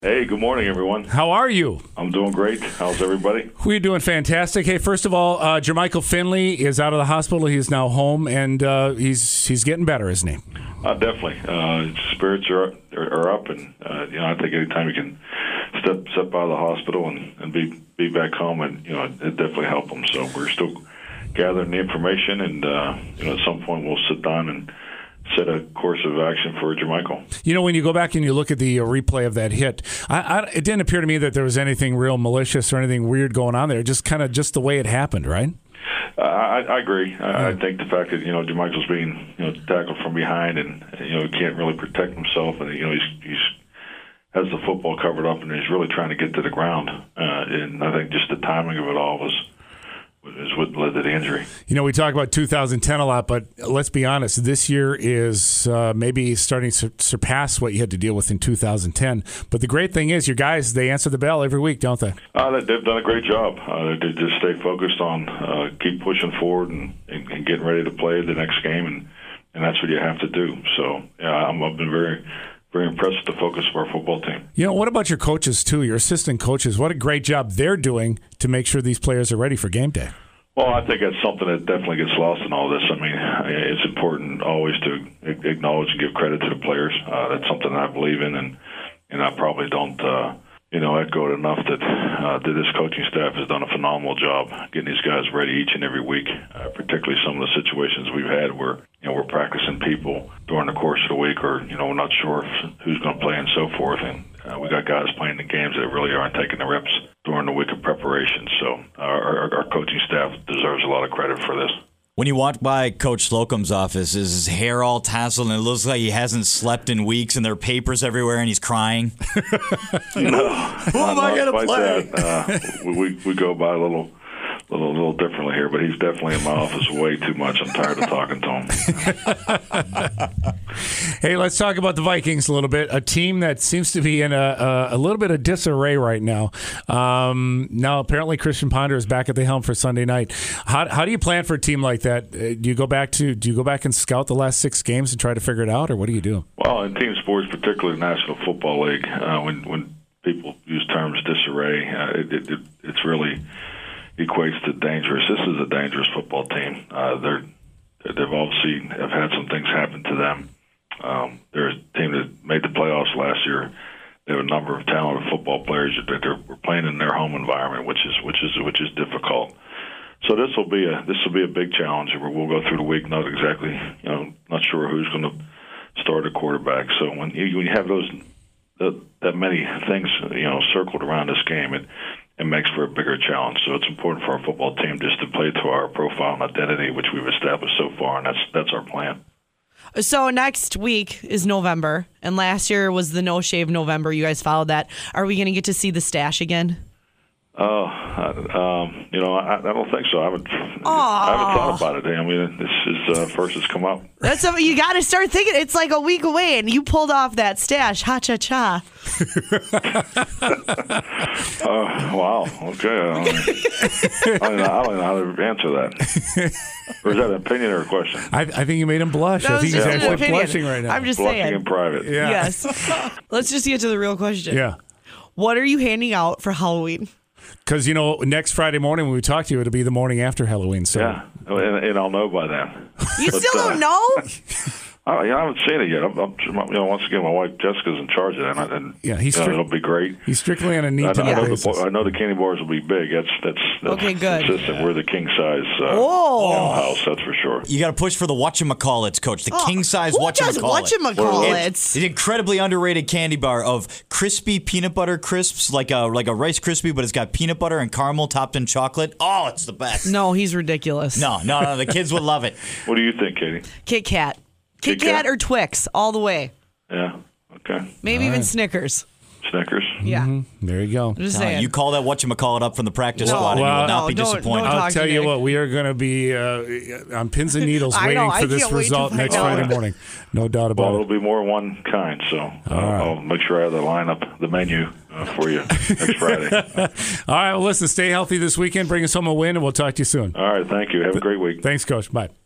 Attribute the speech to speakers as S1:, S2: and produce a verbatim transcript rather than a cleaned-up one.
S1: Hey, good morning, everyone.
S2: How are you?
S1: I'm doing great. How's everybody?
S2: We're doing fantastic. Hey, first of all, uh, Jermichael Finley is out of the hospital. He's now home, and uh, he's he's getting better, isn't he?
S1: Uh, definitely. Uh, his spirits are are, are up, and uh, you know, I think anytime you can step step out of the hospital and, and be be back home, and you know, it, it definitely helped him. So we're still gathering the information, and uh, you know, at some point we'll sit down and set a course of action for Jermichael.
S2: You know, when you go back and you look at the uh, replay of that hit, I, I, it didn't appear to me that there was anything real malicious or anything weird going on there. Just kind of just the way it happened, right?
S1: Uh, I, I agree. I, I think the fact that you know Jermichael's being you know tackled from behind and you know he can't really protect himself, and you know he's he's has the football covered up and he's really trying to get to the ground. Uh, and I think just the timing of it all was. is what led to the injury.
S2: You know, we talk about two thousand ten a lot, but let's be honest, this year is uh, maybe starting to surpass what you had to deal with in two thousand ten. But the great thing is your guys, they answer the bell every week, don't they?
S1: Uh, they've done a great job. Uh, they just stay focused on uh, keep pushing forward and, and, and getting ready to play the next game, and, and that's what you have to do. So yeah, I'm, I've been very very impressed with the focus of our football team.
S2: You know, what about your coaches, too, your assistant coaches? What a great job they're doing to make sure these players are ready for game day.
S1: Well, I think that's something that definitely gets lost in all this. I mean, it's important always to acknowledge and give credit to the players. Uh, that's something I believe in, and, and I probably don't, uh, you know, echo it enough that, uh, that this coaching staff has done a phenomenal job getting these guys ready each and every week, uh, particularly some of the situations we've had where, you know, we're practicing people during the course of the week or, you know, we're not sure if, who's going to play and so forth. And uh, we got guys playing the games that really aren't taking the reps during the week of preparation. So our, our, our coaching staff deserves a lot of credit for this.
S3: When you walk by Coach Slocum's office, is his hair all tasseled and it looks like he hasn't slept in weeks and there are papers everywhere and he's crying?
S1: No.
S3: Who am I going to play?
S1: That. Uh, we, we go by a little... A little, little differently here, but he's definitely in my office way too much. I'm tired of talking to him.
S2: Hey, let's talk about the Vikings a little bit. A team that seems to be in a, a, a little bit of disarray right now. Um, now, apparently, Christian Ponder is back at the helm for Sunday night. How, how do you plan for a team like that? Uh, do you go back to do you go back and scout the last six games and try to figure it out, or what do you do?
S1: Well, in team sports, particularly the National Football League, uh, when when people use terms disarray, uh, it, it, it, it's really equates to dangerous. This is a dangerous football team. Uh, they're they've obviously have had some things happen to them. Um, they're a team that made the playoffs last year. They have a number of talented football players that they're we're playing in their home environment, which is which is which is difficult. So this will be a this will be a big challenge. We'll go through the week not exactly you know not sure who's going to start a quarterback. So when you when you have those that, that many things you know circled around this game, it it makes for a bigger challenge. So it's important for our football team just to play to our profile and identity, which we've established so far, and that's that's our plan.
S4: So next week is November, and last year was the No Shave November. You guys followed that. Are we going to get to see the stash again?
S1: Oh, uh, um, you know, I, I don't think so. I haven't, I haven't thought about it. I mean, this is uh, first it's come up.
S4: That's something you got to start thinking. It's like a week away, and you pulled off that stash. Ha cha cha.
S1: Oh, wow. Okay. I don't, I, don't know, I don't know how to answer that. Or is that an opinion or a question?
S2: I, I think you made him blush. I think he's actually blushing right now.
S4: I'm just
S1: Blushing
S4: saying.
S1: in private.
S2: Yeah.
S4: Yes. Let's just get to the real question.
S2: Yeah.
S4: What are you handing out for Halloween?
S2: Because, you know, next Friday morning when we talk to you, it'll be the morning after Halloween. So.
S1: Yeah, and, and I'll know by then.
S4: You
S1: But,
S4: still
S1: uh,
S4: don't know?
S1: I, I haven't seen it yet. I'm, I'm, you know, once again, my wife Jessica's in charge of that, and, and
S2: Yeah, he's
S1: you know,
S2: strict-
S1: it'll be great.
S2: He's strictly on a
S1: I
S2: need
S1: know,
S2: to
S1: I,
S2: know
S1: know
S2: basis.
S1: the, I know the candy bars will be big. That's that's, that's
S4: Okay, good.
S1: consistent. We're the king size uh,
S4: Whoa.
S1: you know, house, that's for sure.
S3: You got to push for the whatchamacallits, Coach. The king size
S4: Who does
S3: whatchamacallit.
S4: whatchamacallits?
S3: It's an incredibly underrated candy bar of crispy peanut butter crisps, like a like a Rice Krispie, but it's got peanut butter and caramel topped in chocolate. Oh, it's the best.
S4: No, he's ridiculous.
S3: No, no, no. The kids would love it.
S1: What do you think, Katie?
S4: Kit Kat. Kit
S1: Kit Kat?
S4: Kat or Twix, all the way.
S1: Yeah. Okay.
S4: Maybe even Snickers.
S1: Snickers.
S4: Yeah.
S2: There you go.
S4: I'm just
S3: Uh,
S4: saying.
S3: you call that whatchamacallit up from the practice
S4: No.
S3: squad, and you
S2: Well,
S3: will not
S4: no,
S3: be
S4: don't-
S3: disappointed.
S4: don't
S2: I'll
S4: talk
S2: tell
S4: to
S2: you
S4: Nick.
S2: what, we are going to be uh, on pins and needles
S4: I
S2: waiting
S4: know, I
S2: for this
S4: can't wait to
S2: result
S4: find
S2: next
S4: out.
S2: Friday morning. No doubt about
S1: Well,
S2: it.
S1: it'll be more one kind, so uh,
S2: right.
S1: I'll make sure I have the lineup, the menu uh, for you next Friday.
S2: All right, well, listen, stay healthy this weekend. Bring us home a win, and we'll talk to you soon.
S1: All right. Thank you. Have a great week.
S2: Thanks, Coach. Bye.